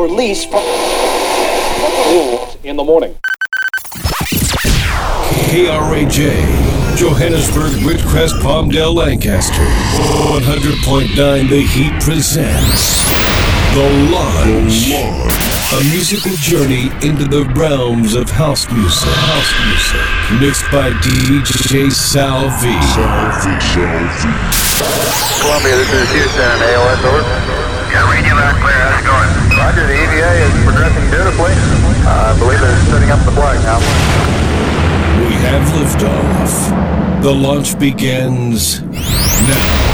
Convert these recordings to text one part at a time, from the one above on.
release from in the morning. KRAJ, Johannesburg, Whitcrest, Palmdale, Lancaster. 100.9 The Heat presents The Launch. A musical journey into the realms of house music. Mixed by DJ Sal V. Columbia, this is Houston, AOS, over. Yeah, radio loud clear, how's it going? Roger, the EVA is progressing beautifully. I believe it's setting up the flag now. We have liftoff. The launch begins now.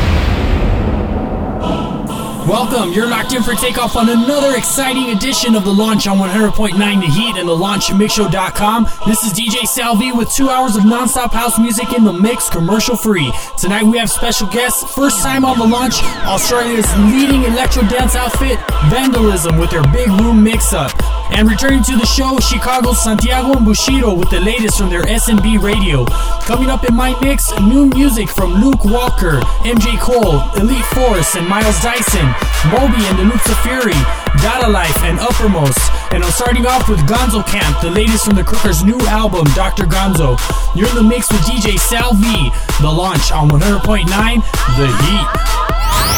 Welcome, you're locked in for takeoff on another exciting edition of The Launch on 100.9 The Heat and thelaunchmixshow.com. This is DJ Salvi with 2 hours of non-stop house music in the mix, commercial free. Tonight we have special guests. First time on The Launch, Australia's leading electro dance outfit, Vandalism, with their Big Room mix-up. And returning to the show, Chicago's Santiago and Bushido with the latest from their S&B radio. Coming up in my mix, new music from Luke Walker, MJ Cole, Elite Force, and Miles Dyson, Moby and the Loops of Fury, Data Life, and Uppermost. And I'm starting off with Gonzo Camp, the latest from the Crookers' new album, Dr. Gonzo. You're in the mix with DJ Sal V. The Launch on 100.9 The Heat.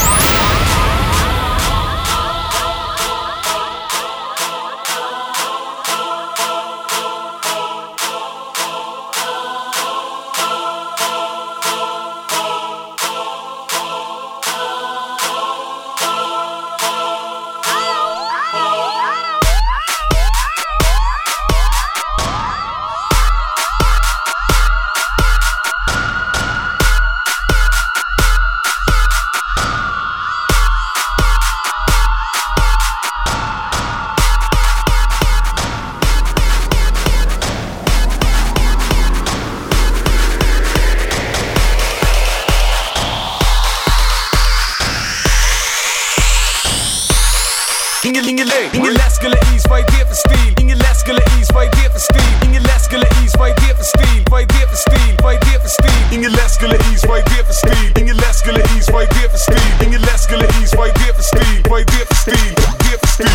Ingen lad skulle is, hvad er det for stil? Ingen lad skulle is, hvad er det for stil? Ingen lad skulle is, hvad er det for stil? Hvad er det for stil? Hvad er det for stil? Ingen lad skulle is, hvad er det for stil? Ingen lad skulle is, hvad er det for stil? Ingen lad skulle is, hvad er det for stil? Hvad er det for stil? Det for stil.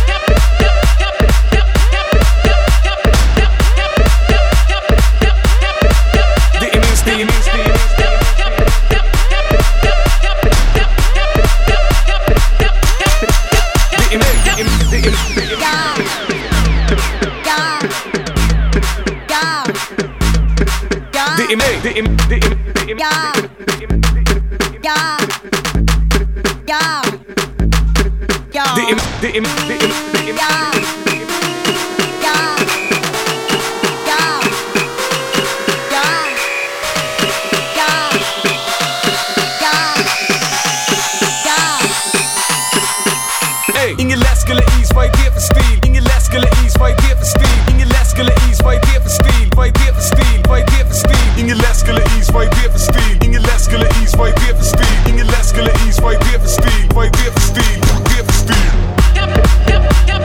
Det er min stil. Ingen lad skulle is, hvad er det for stil? Ingen lad skulle is, hvad er det for stil? Ingen lad skulle is, hvad er det for stil? Hvad er det for stil? Hvad er det for stil? Ingen lad skulle is, hvad er det for stil? Ingen lad skulle is, hvad er det for stil? Ingen lad skulle is, hvad er det for stil? Hvad er det for stil? Det for stil.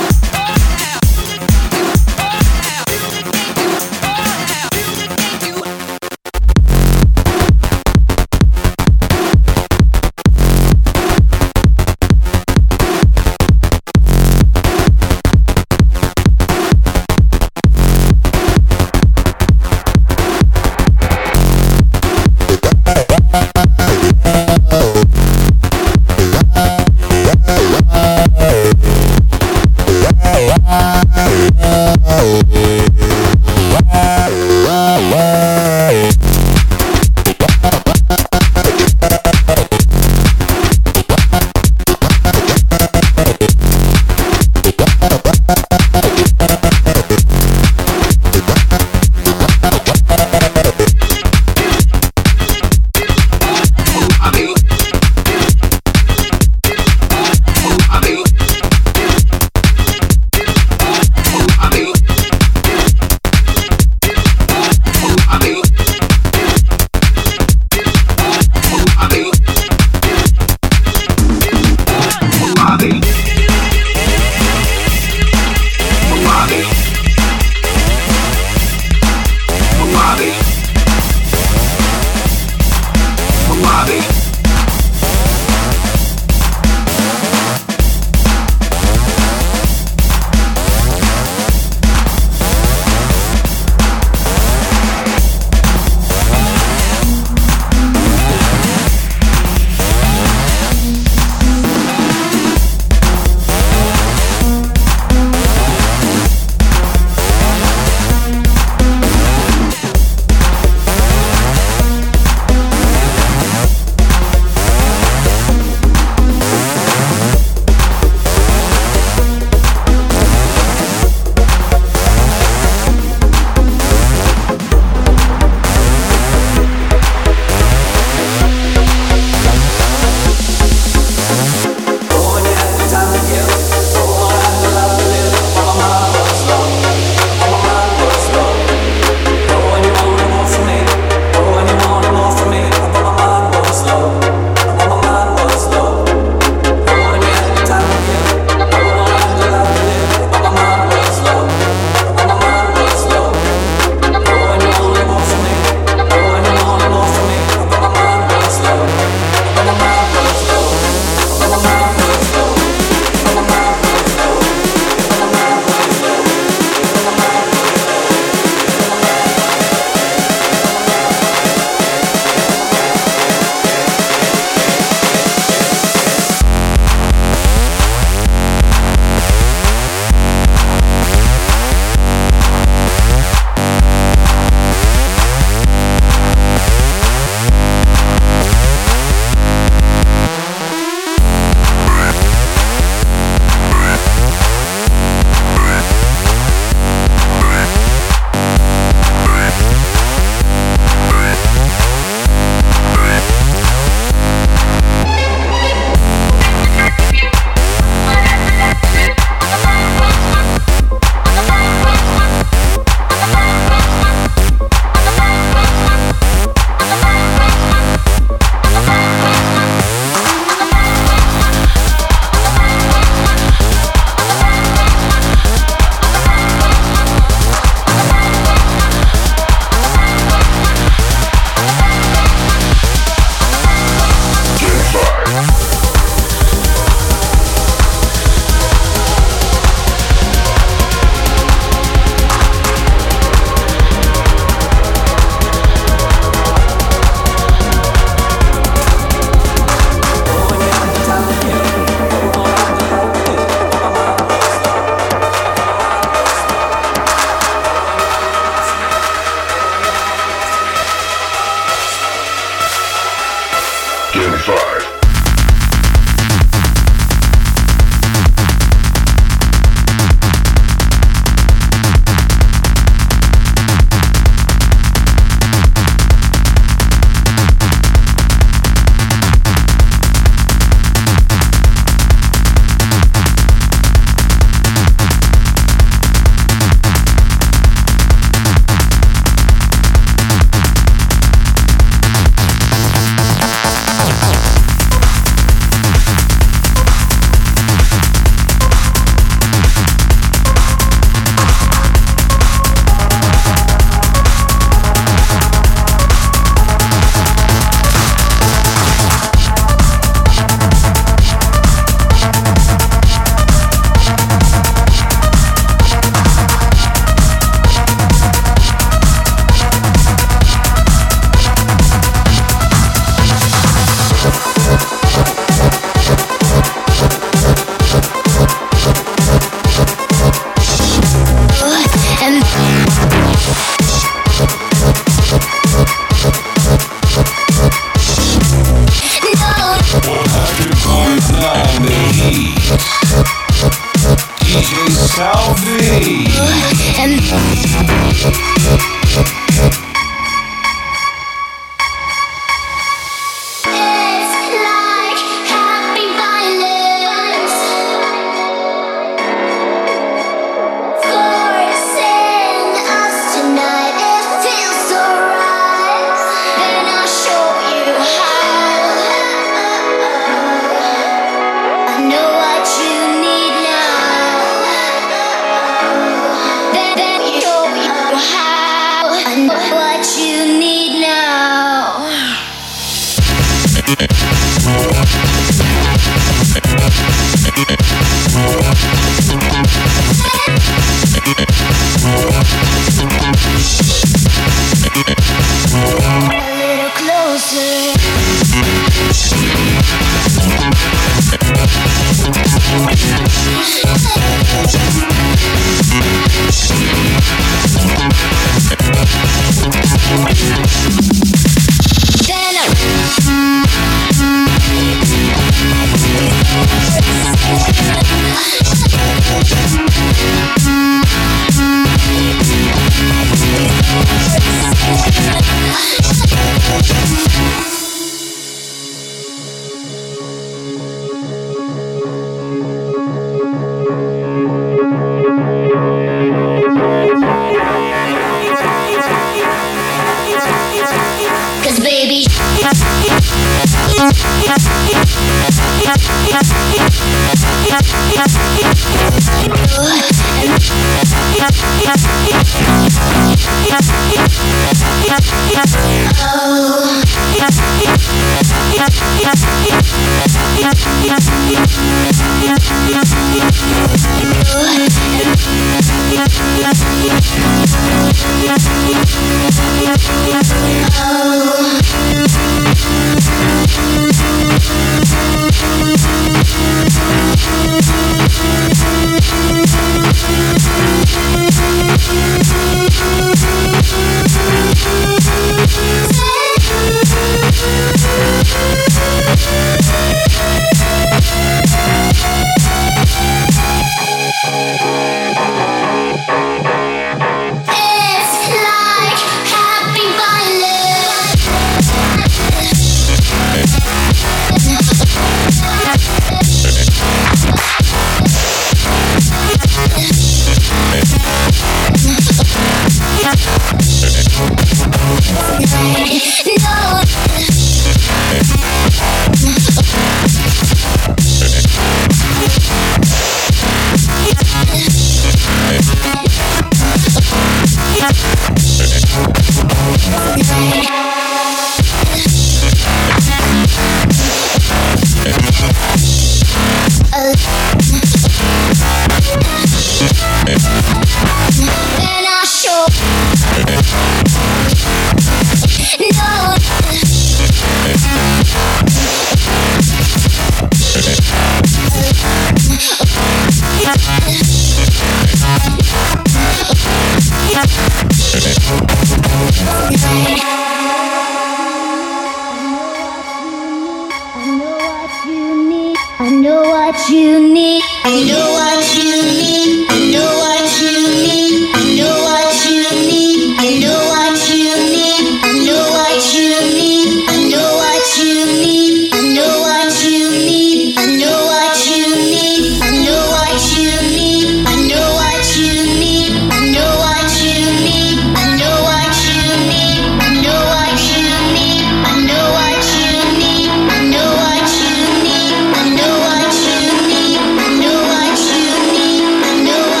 I know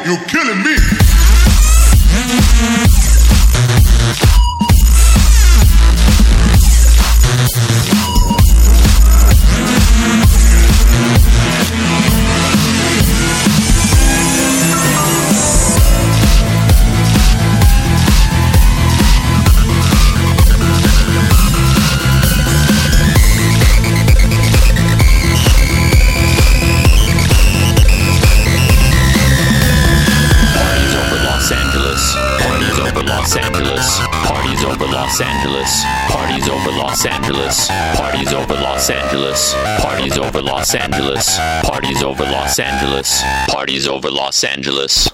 You're killing me. Los Angeles, parties over Los Angeles, parties over Los Angeles, parties over Los Angeles, parties over Los Angeles, parties over Los Angeles.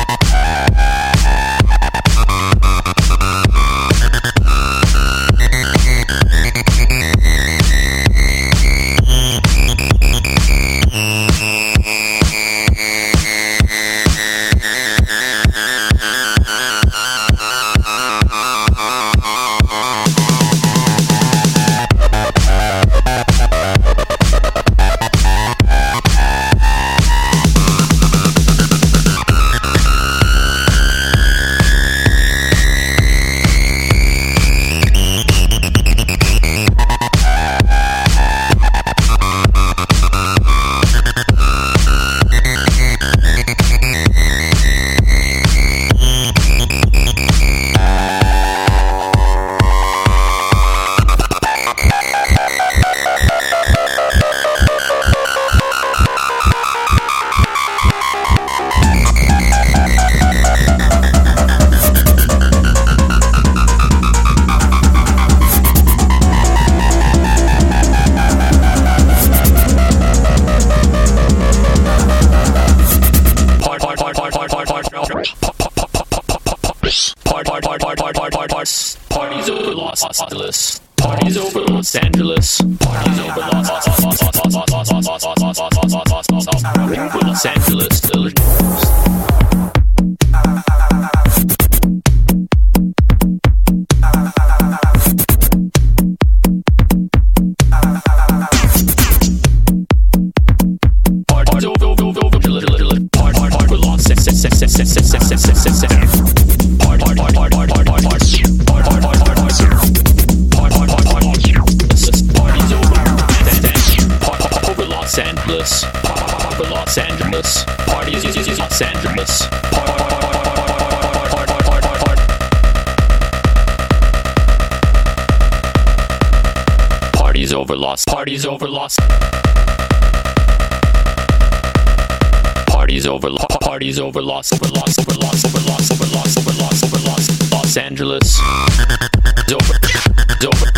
Parties over Los Angeles. Parties over Los Angeles. Parties over Los Angeles. Los Angeles, parties Los Angeles. Parties over Los. Parties over Los. Parties over Los. Parties over Los. Over Los. Over Los. Over Los. Over Los. Over Los. Over Los. Los Angeles. Over.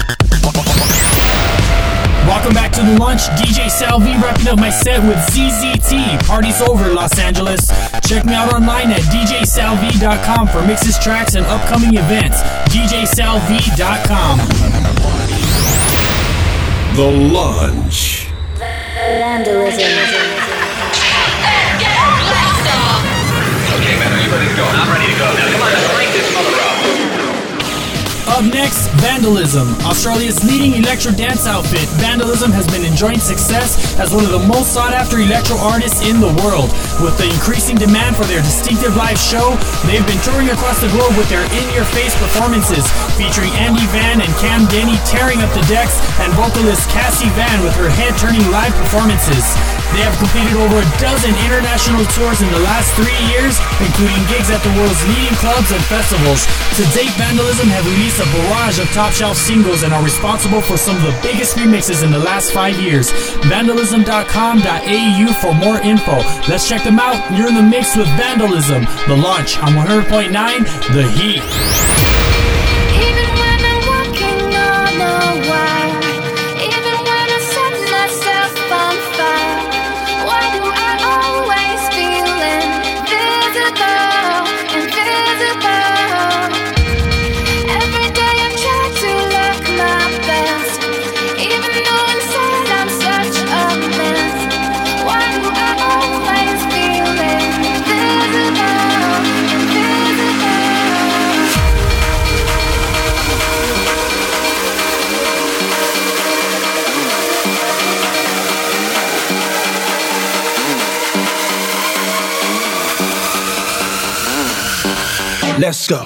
Welcome back to the lunch. DJ Salvi wrapping up my set with ZZT. Parties over Los Angeles. Check me out online at djsalvi.com for mixes, tracks, and upcoming events. djsalvi.com. The Lunch. Vandalism. Okay, man, are you ready to go? I'm ready to go. Now, come on, let's crank this mother up. Up next, Vandalism. Australia's leading electro dance outfit, Vandalism has been enjoying success as one of the most sought-after electro artists in the world. With the increasing demand for their distinctive live show, they've been touring across the globe with their in-your-face performances, featuring Andy Van and Cam Denny tearing up the decks, and vocalist Cassie Van with her head-turning live performances. They have completed over a dozen international tours in the last 3 years, including gigs at the world's leading clubs and festivals. To date, Vandalism have released a barrage of top-shelf singles and are responsible for some of the biggest remixes in the last 5 years. Vandalism.com.au for more info. Let's check them out. You're in the mix with Vandalism. The Launch on 100.9 The Heat. Even when I'm walking on a wire, even when I set myself on fire, why do I always feel invisible, invisible? Every day I try to look my best, even though inside I'm such a mess. Why do I always feel invisible, invisible? Let's go.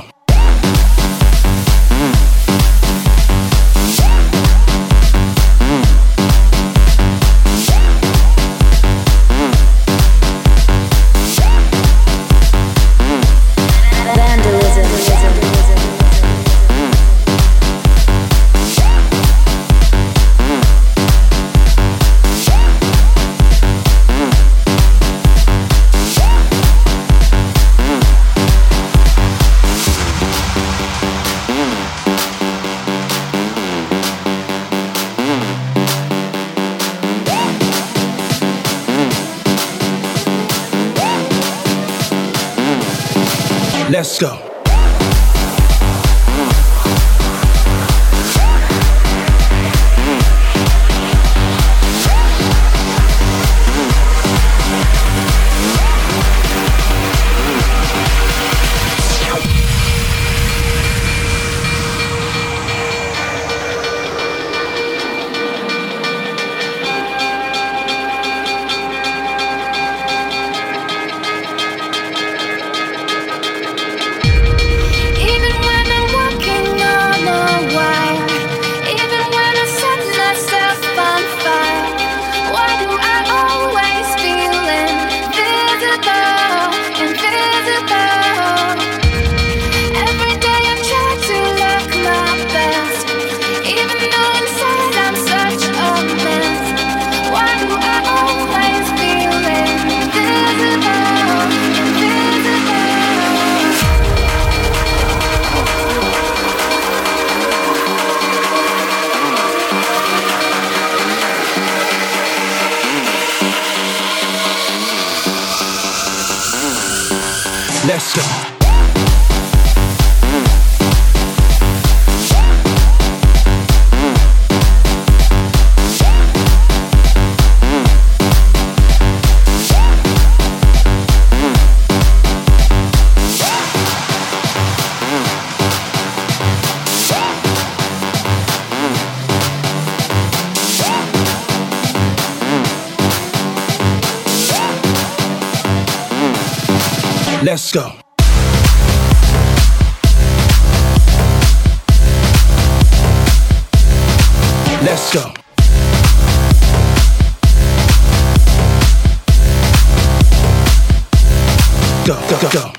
Let's go. Let's go. Let's go. Let's go. Go, go, go, go.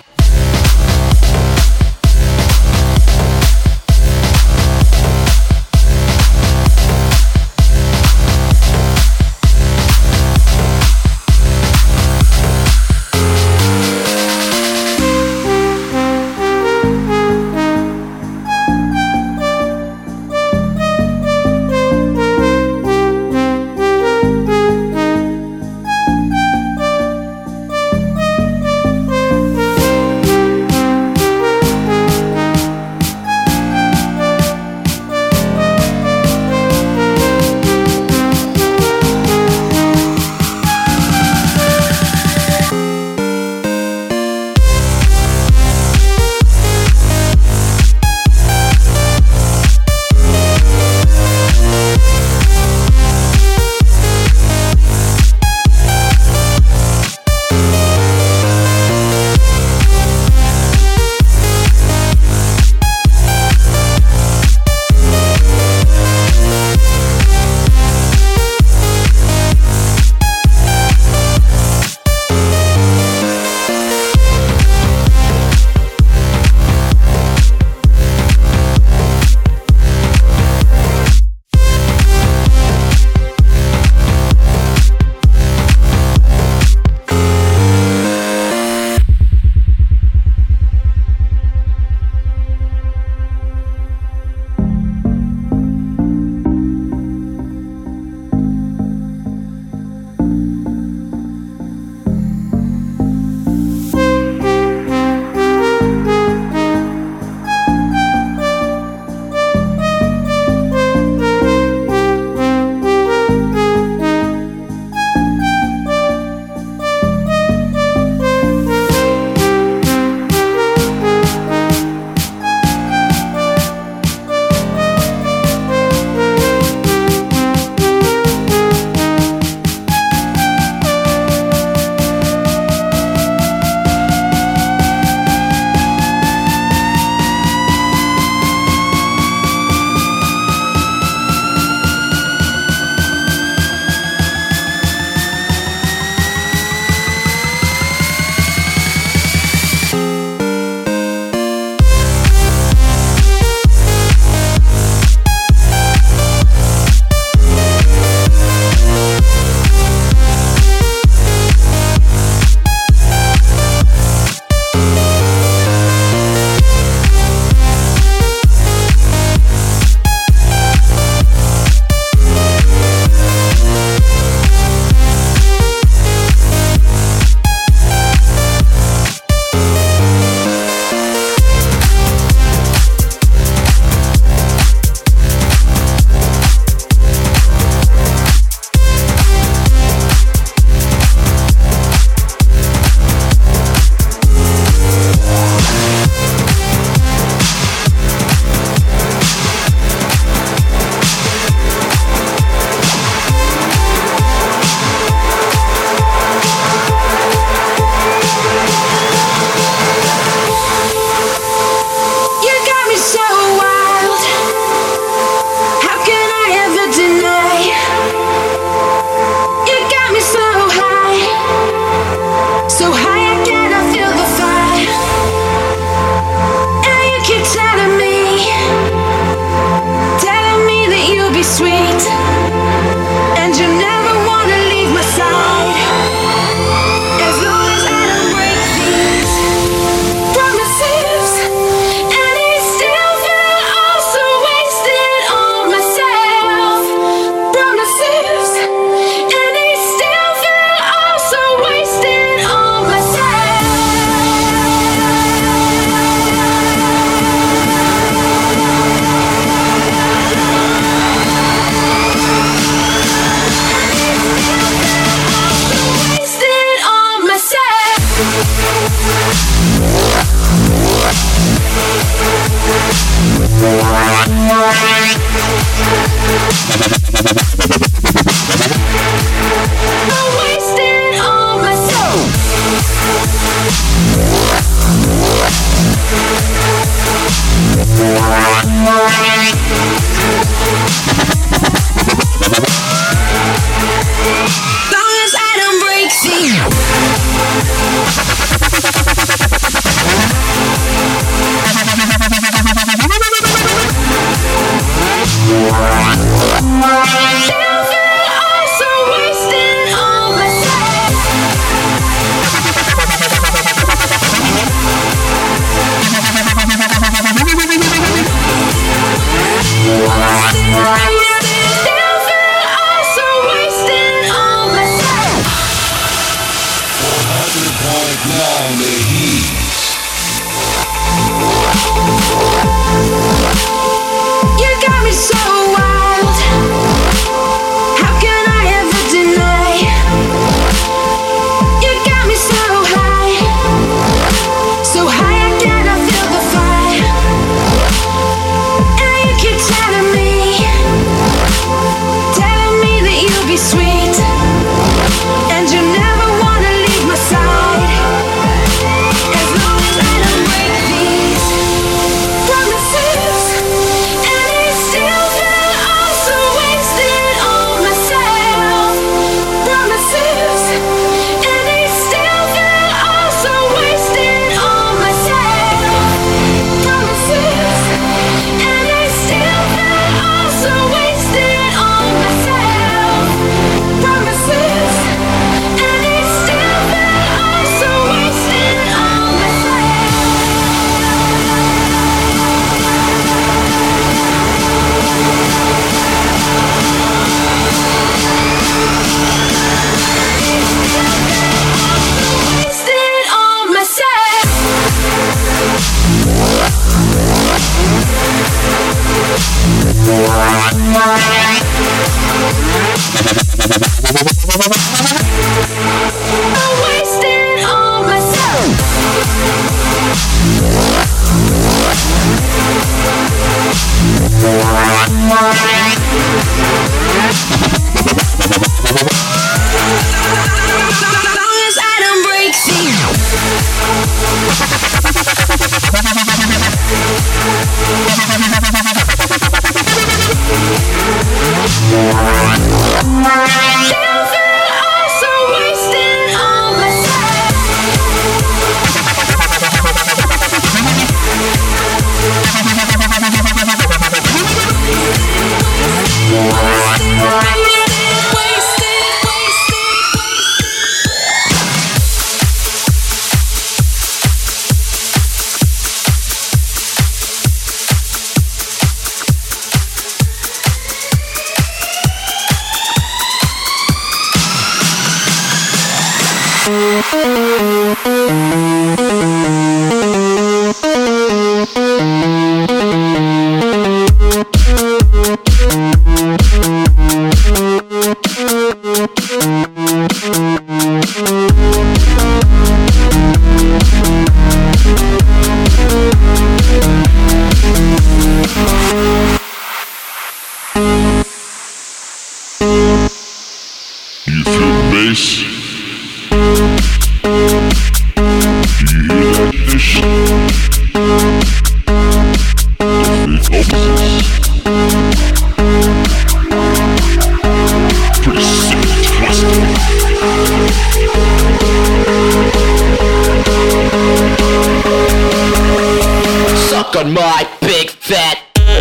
On my big fat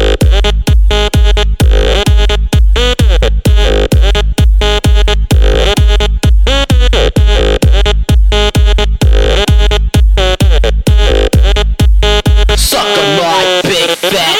suck on my big fat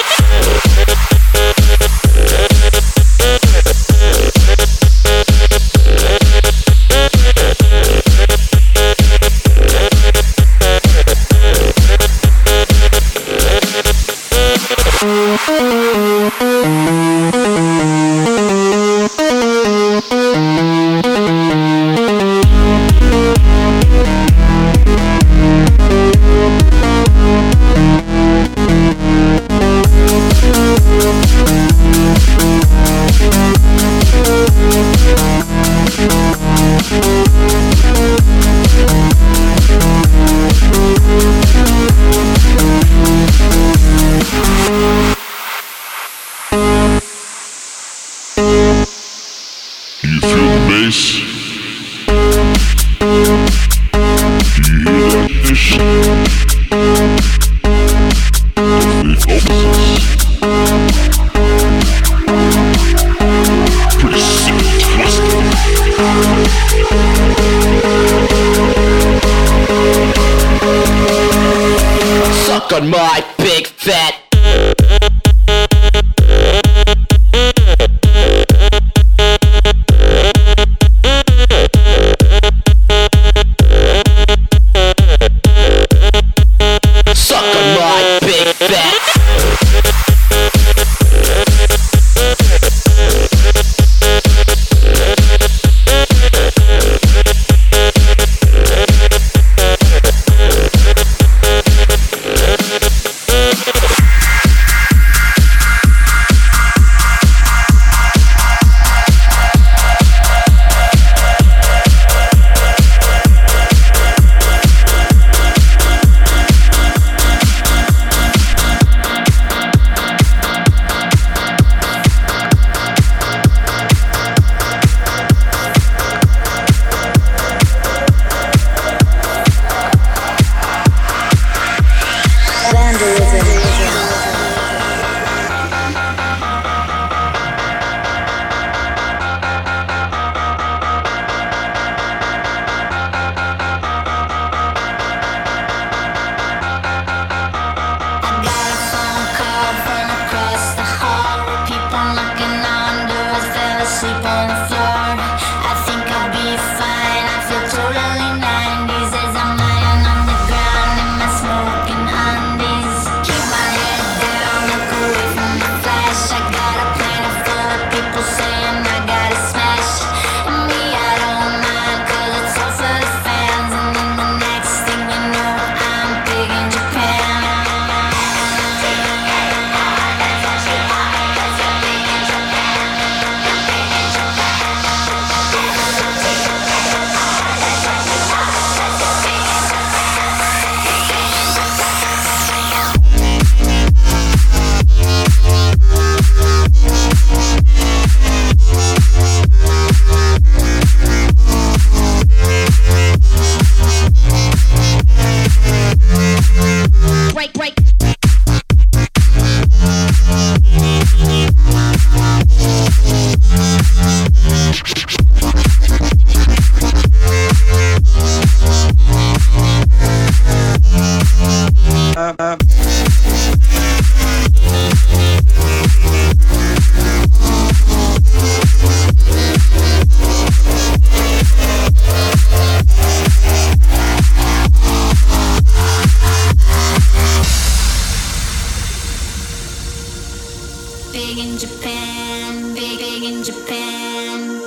big in Japan, big in Japan.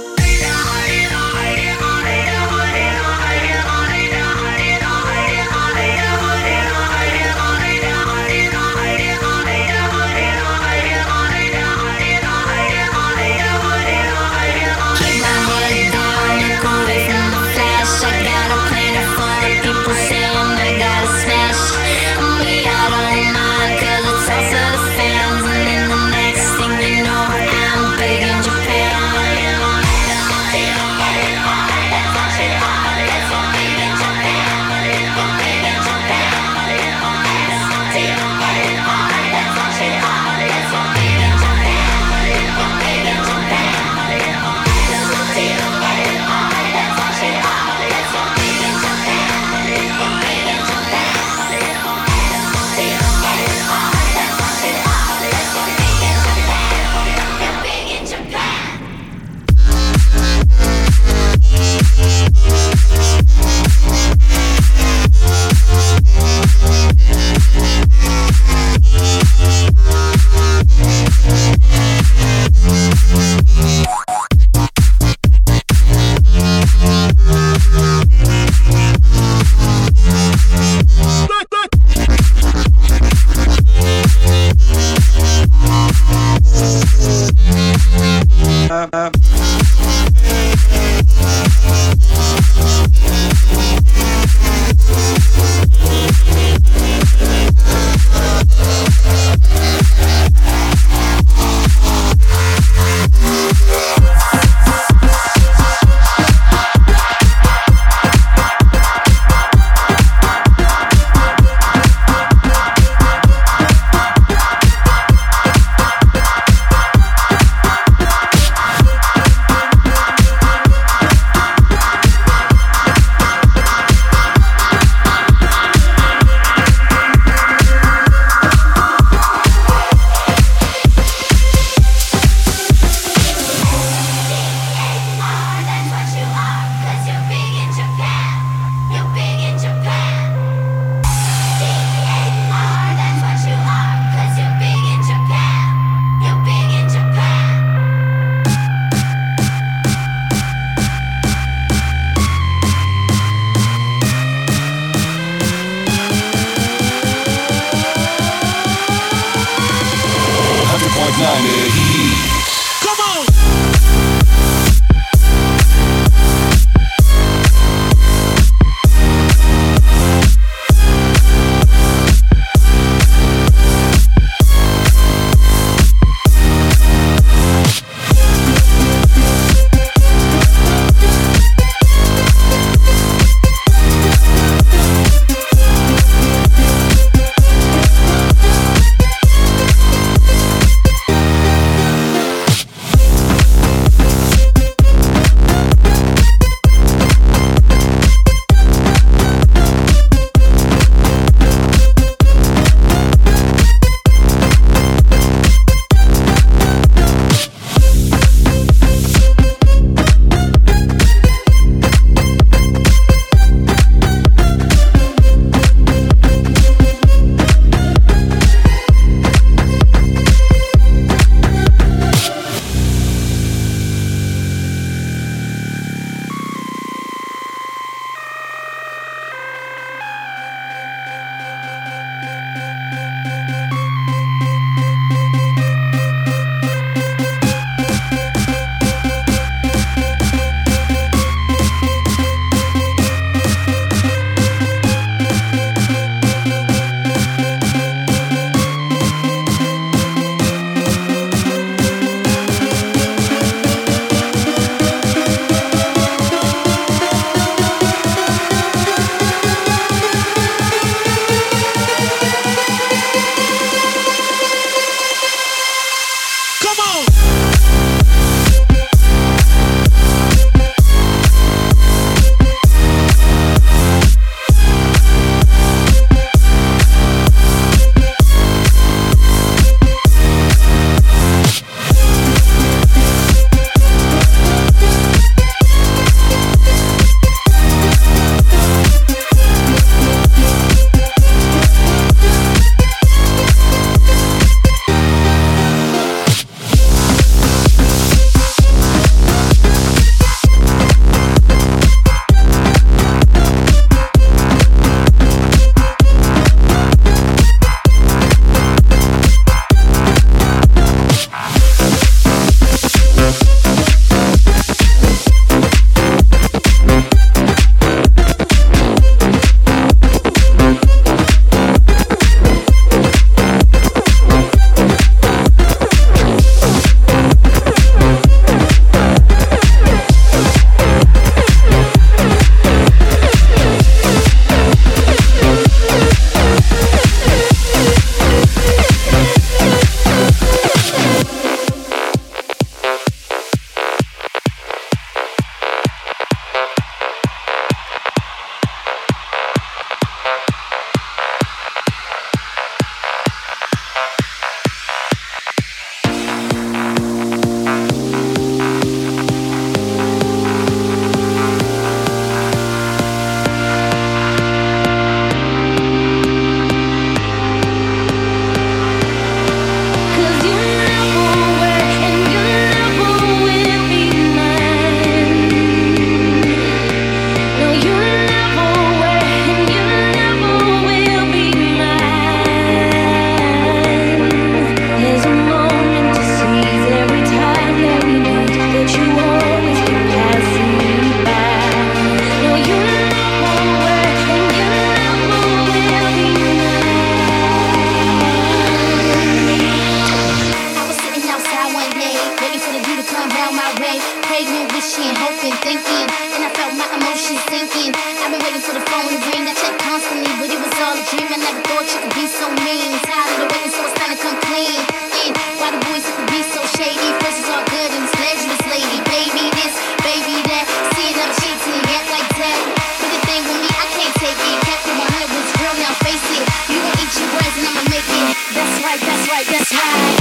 waiting for the view to come round my way. Praying, wishing, hoping, thinking, and I felt my emotions sinking. I've been waiting for the phone to ring. I checked constantly, but it was all a dream. I never thought you could be so mean. Tired of the waiting, so it's time to come clean. And why the boys could be so shady? First it's all good and it's pleasureless, lady. Baby this, baby that. Seeing other chicks and you act like that. But the thing with me, I can't take it. Captain 100 was real, now face it. You gon' eat your words and I'ma make it. That's right, that's right, that's right.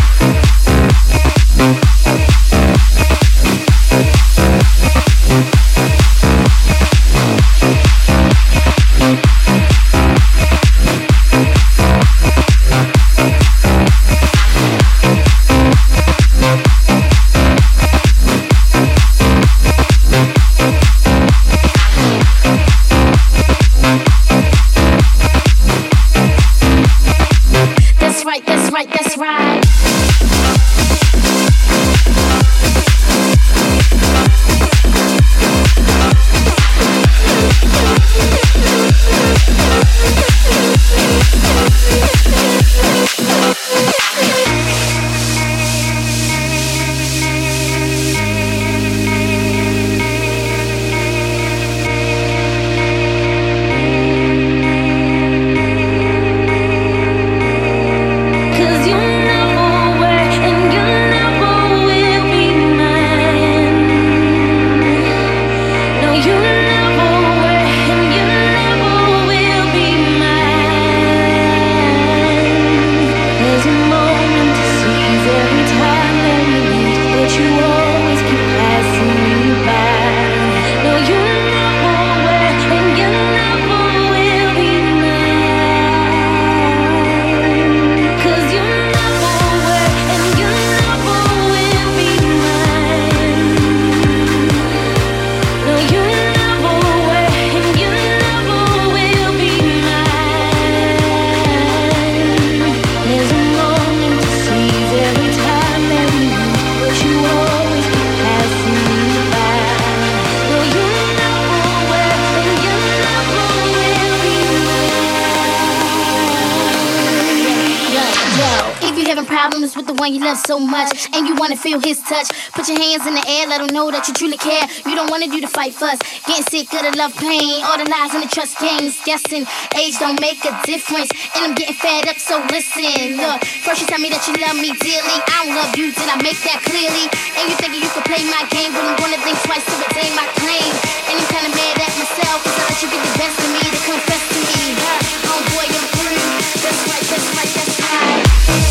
You love so much, and you wanna feel his touch. Put your hands in the air, let him know that you truly care. You don't wanna do the fight fuss, getting sick of the love pain, all the lies and the trust games. Guessing age don't make a difference, and I'm getting fed up, so listen. Look, first you tell me that you love me dearly, I don't love you, did I make that clearly? And you thinking you could play my game, but I'm gonna think twice to retain my claim. And I'm kinda mad at myself, cause I let you get the best of me to confess to me. Homeboy, I'm through. That's right, that's right, that's right.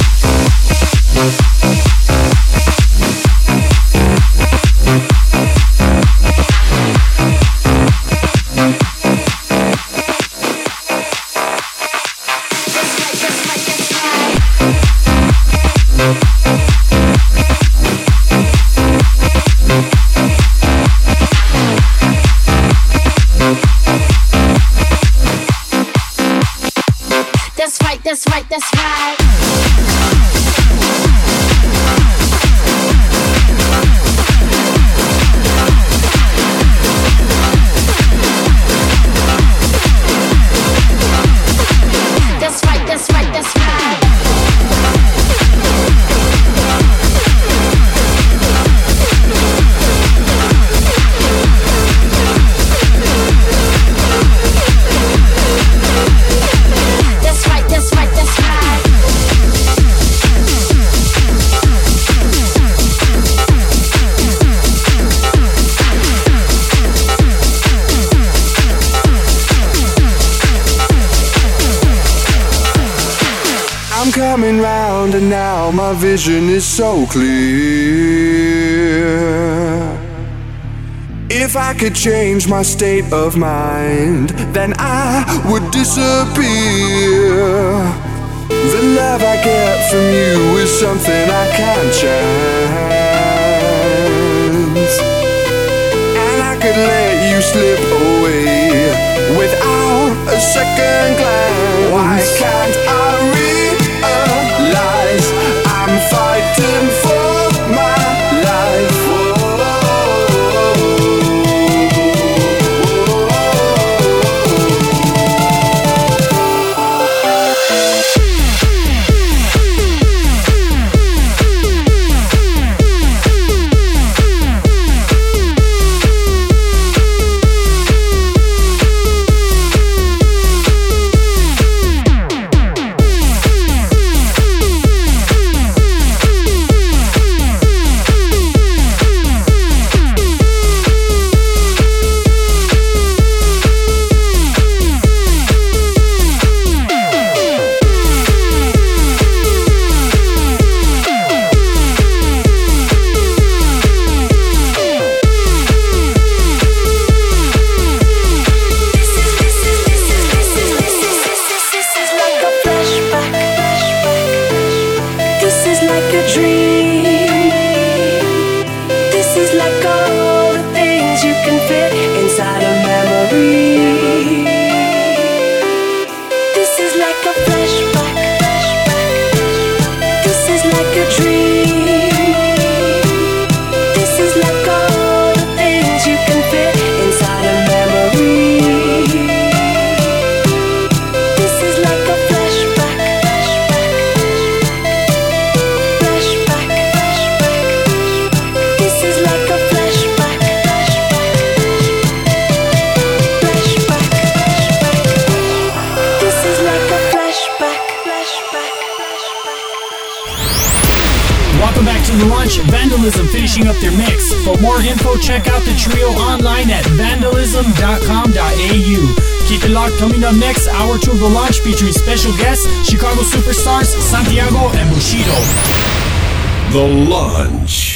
That's right, that's right. That's right, that's right, that's right. Coming round and now my vision is so clear. If I could change my state of mind, then I would disappear. The love I get from you is something I can't chance, and I could let you slip away without a second glance. Why can't I realize I'm fighting for my life? to the launch, Vandalism finishing up their mix. For more info, check out the trio online at vandalism.com.au. Keep it locked. Coming up next, hour 2 of the launch featuring special guests, Chicago superstars Santiago and Bushido. The Launch.